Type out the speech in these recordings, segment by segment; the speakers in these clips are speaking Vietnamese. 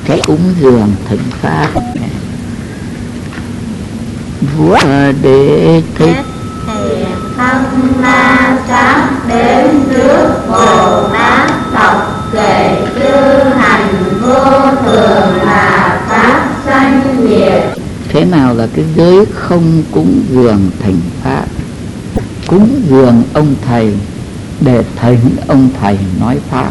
cái cúng dường thỉnh pháp. Vua Đế Thích thân ma sát đến trước Bồ Tát đọc kệ chư hành vô thường là pháp sanh diệt. Thế nào là cái giới không cúng dường thỉnh pháp? Cúng dường ông thầy để thỉnh ông thầy nói pháp.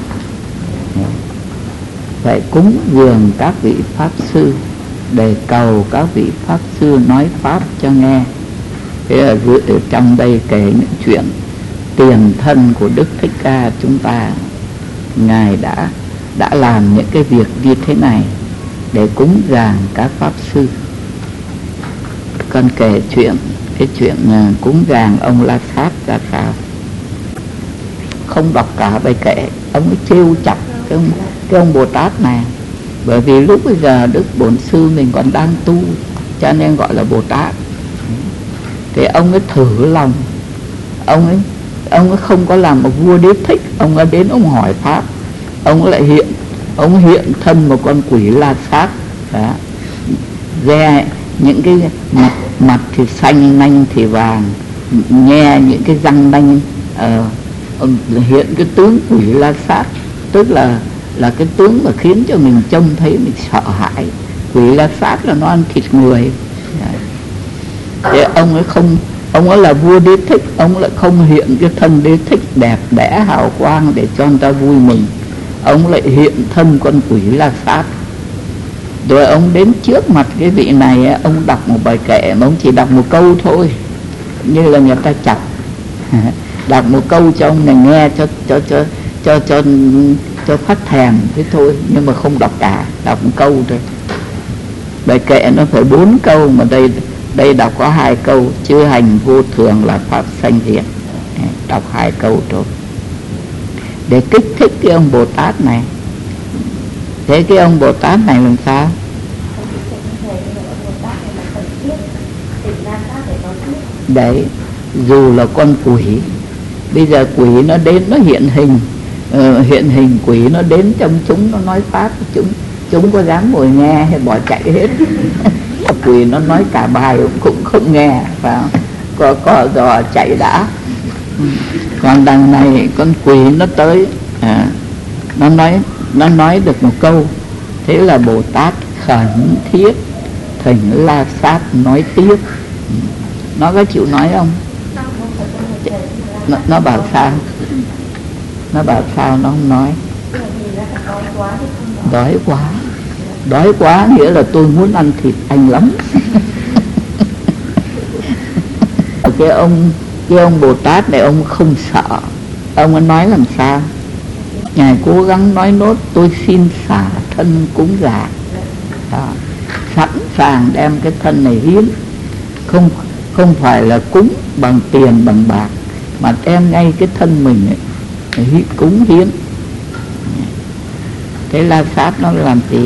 Vậy cúng dường các vị pháp sư để cầu các vị pháp sư nói pháp cho nghe. Thế là ở trong đây kể những chuyện tiền thân của Đức Thích Ca chúng ta, Ngài đã làm những cái việc như thế này để cúng dường các pháp sư. Con kể cái chuyện cúng dường ông La Sát ra sao. Không đọc cả bài kệ, ông ấy trêu chọc cái ông Bồ Tát này. Bởi vì lúc bây giờ Đức Bổn Sư mình còn đang tu, cho nên gọi là Bồ Tát. Thì ông ấy thử lòng, ông ấy không có làm một vua Đế Thích. Ông ấy đến ông hỏi pháp, ông lại hiện thân một con quỷ La Sát đó. Ve những cái mặt thì xanh, nanh thì vàng, nghe những cái răng nanh, hiện cái tướng quỷ La Sát, tức là cái tướng mà khiến cho mình trông thấy mình sợ hãi. Quỷ La Sát là nó ăn thịt người. Thế ông ấy là vua Đế Thích, ông lại không hiện cái thân Đế Thích đẹp đẽ hào quang để cho người ta vui mừng. Ông lại hiện thân con quỷ La Sát. Rồi ông đến trước mặt cái vị này, ông đọc một bài kệ mà ông chỉ đọc một câu thôi, như là người ta chọc. Đọc một câu cho ông này nghe cho phát thèm thế thôi, nhưng mà không đọc cả, đọc một câu thôi. Bài kệ nó phải 4 câu, mà đây đọc có 2 câu. Chư hành vô thường là pháp sanh diệt, đọc 2 câu thôi để kích thích cái ông Bồ Tát này. Thế cái ông Bồ Tát này làm sao? Đấy, dù là con quỷ, bây giờ quỷ nó đến, nó hiện hình quỷ nó đến trong chúng, nó nói pháp, chúng có dám ngồi nghe hay bỏ chạy hết. Quỷ nó nói cả bài cũng không nghe, phải không? Có dò chạy đã. Còn đằng này con quỷ nó tới, nó nói được một câu. Thế là Bồ Tát khẩn thiết thỉnh La Sát nói tiếp. Nó có chịu nói không? Nó bảo sao? Nó bảo sao nó không nói? Đói quá nghĩa là tôi muốn ăn thịt anh lắm. cái ông Bồ Tát này ông không sợ. Ông ấy nói làm sao? Ngài cố gắng nói nốt: tôi xin xả thân cúng dường. Sẵn sàng đem cái thân này hiến. Không phải là cúng bằng tiền bằng bạc, mà đem ngay cái thân mình ấy, cúng hiến. Thế La Sát nó làm gì?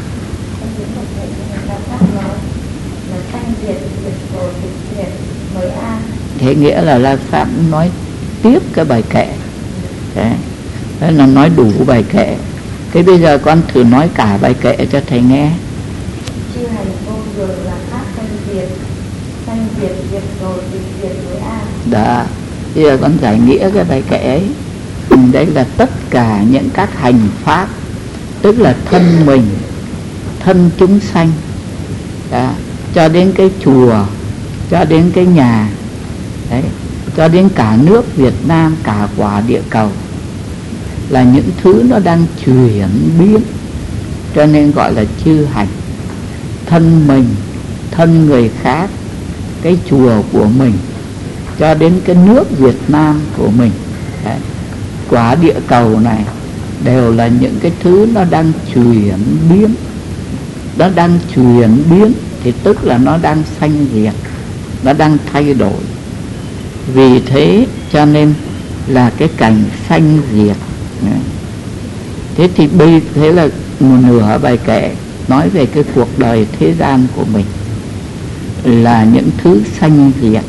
Thế nghĩa là La Sát nói tiếp cái bài kệ. Thế là nói đủ bài kệ. Thế bây giờ con thử nói cả bài kệ cho thầy nghe. Chư hành vô thường là pháp sanh diệt, diệt rồi diệt với an. Đó, bây giờ con giải nghĩa cái bài kệ ấy. Đây là tất cả những các hành pháp, tức là thân mình, thân chúng sanh, cho đến cái chùa, cho đến cái nhà, đấy, cho đến cả nước Việt Nam, cả quả địa cầu, là những thứ nó đang chuyển biến, cho nên gọi là chư hành. Thân mình, thân người khác, cái chùa của mình, cho đến cái nước Việt Nam của mình, đấy, quả địa cầu này, đều là những cái thứ nó đang chuyển biến. Nó đang chuyển biến thì tức là nó đang sanh diệt, nó đang thay đổi. Vì thế cho nên là cái cảnh sanh diệt. Thế thì thế là một nửa bài kệ nói về cái cuộc đời thế gian của mình, là những thứ sanh diệt.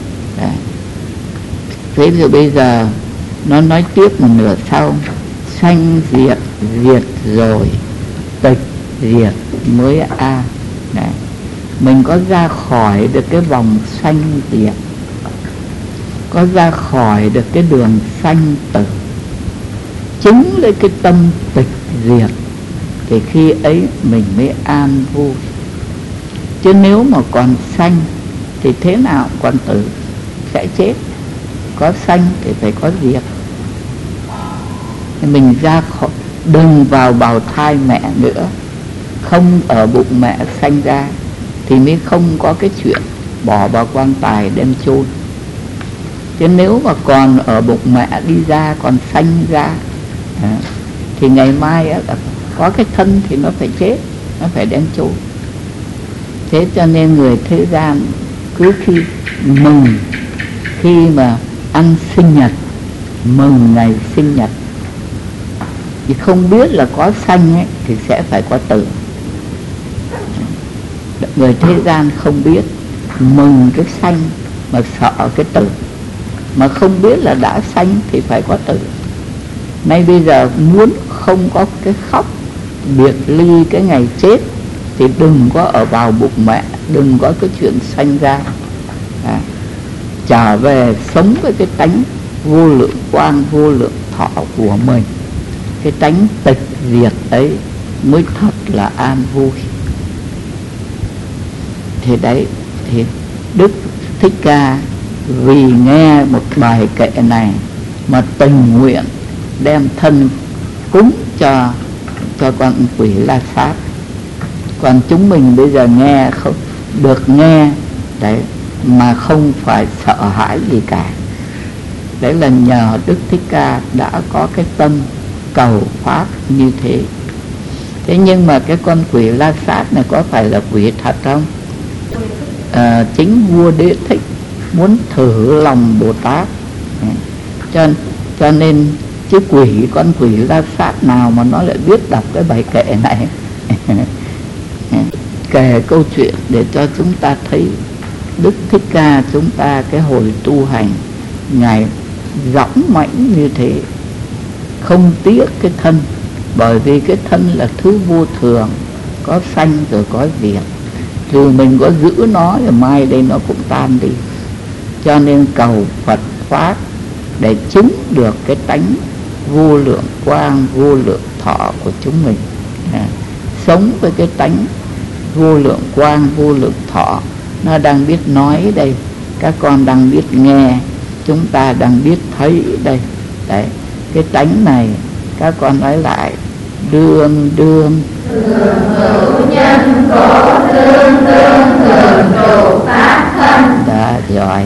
Thế rồi bây giờ nó nói tiếp một nửa sau: sanh diệt, diệt rồi tịch diệt mới an. Đấy. Mình có ra khỏi được cái vòng sanh diệt, có ra khỏi được cái đường sanh tử, chứng lấy cái tâm tịch diệt, thì khi ấy mình mới an vui. Chứ nếu mà còn sanh thì thế nào còn tử, sẽ chết. Có sanh thì phải có diệt. Mình ra khỏi, đừng vào bào thai mẹ nữa, không ở bụng mẹ sanh ra, thì mới không có cái chuyện bỏ vào quan tài đem chôn. Chứ nếu mà còn ở bụng mẹ đi ra, còn sanh ra, thì ngày mai có cái thân thì nó phải chết, nó phải đem chôn. Thế cho nên người thế gian cứ khi mừng khi mà ăn sinh nhật, mừng ngày sinh nhật, thì không biết là có sanh ấy, thì sẽ phải có tử. Người thế gian không biết, mừng cái sanh mà sợ cái tử, mà không biết là đã sanh thì phải có tử. Nay bây giờ muốn không có cái khóc biệt ly cái ngày chết, thì đừng có ở vào bụng mẹ, đừng có cái chuyện sanh ra. Trở về sống với cái tánh vô lượng quang, vô lượng thọ của mình, cái tánh tịch diệt ấy mới thật là an vui. Thì đấy, thì Đức Thích Ca vì nghe một bài kệ này mà tình nguyện đem thân cúng cho con quỷ La Sát. Còn chúng mình bây giờ nghe không được nghe đấy mà không phải sợ hãi gì cả. Đấy là nhờ Đức Thích Ca đã có cái tâm cầu pháp như thế. Thế nhưng mà cái con quỷ La Sát này có phải là quỷ thật không? Chính vua Đế Thích muốn thử lòng Bồ Tát, cho nên chứ con quỷ La Sát nào mà nó lại biết đọc cái bài kệ này. Kể câu chuyện để cho chúng ta thấy Đức Thích Ca chúng ta cái hồi tu hành, Ngài dõng mãnh như thế, không tiếc cái thân, bởi vì cái thân là thứ vô thường, có sanh rồi có diệt, dù mình có giữ nó rồi mai đây nó cũng tan đi. Cho nên cầu Phật Pháp để chứng được cái tánh vô lượng quang, vô lượng thọ của chúng mình. Sống với cái tánh vô lượng quang, vô lượng thọ, nó đang biết nói đây, các con đang biết nghe, chúng ta đang biết thấy đây. Đấy, cái tánh này các con nói lại: đương đương hữu nhân có đương đương thường trụ pháp thân. Đã giỏi.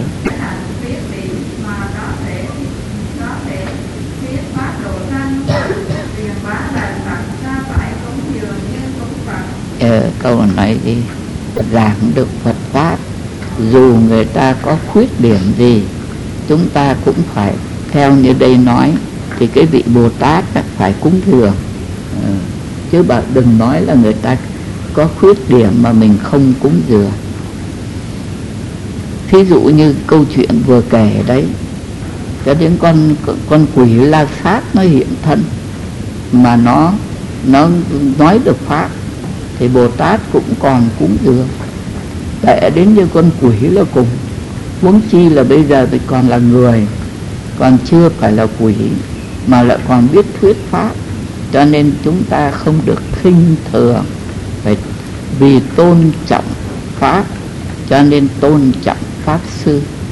Câu nói đi, giảng được Phật Pháp, dù người ta có khuyết điểm gì, chúng ta cũng phải theo như đây nói, thì cái vị Bồ Tát phải cúng dường. Chứ bà đừng nói là người ta có khuyết điểm mà mình không cúng dường. Thí dụ như câu chuyện vừa kể đấy, cho đến con quỷ La Sát nó hiện thân mà nó nói được Pháp, thì Bồ Tát cũng còn cúng dường. Để đến như con quỷ là cùng, huống chi là bây giờ thì còn là người, còn chưa phải là quỷ mà lại còn biết thuyết Pháp. Cho nên chúng ta không được khinh thường, phải vì tôn trọng Pháp cho nên tôn trọng Pháp Sư.